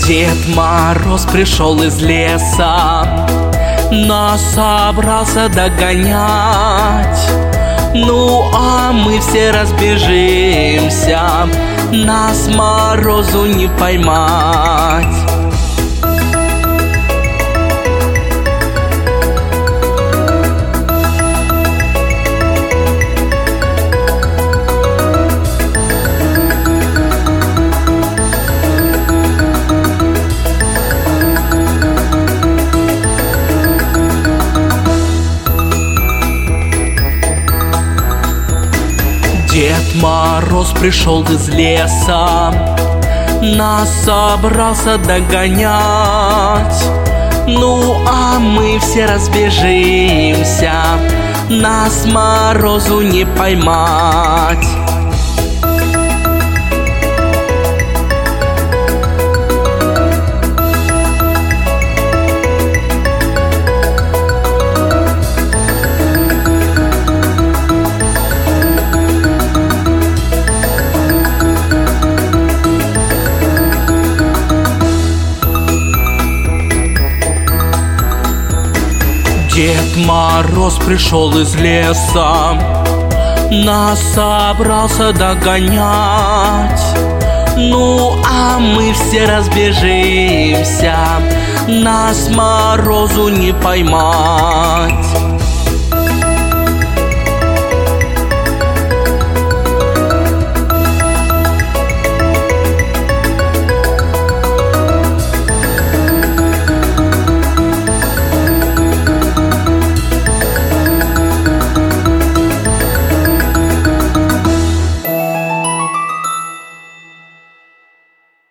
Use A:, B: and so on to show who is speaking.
A: Дед Мороз пришел из леса, нас собрался догонять. Ну а мы все разбежимся, нас Морозу не поймать. Дед Мороз пришел из леса, нас собрался догонять. Ну а мы все разбежимся, нас Морозу не поймать. Дед Мороз пришел из леса, нас собрался догонять. Ну а мы все разбежимся, нас Морозу не поймать.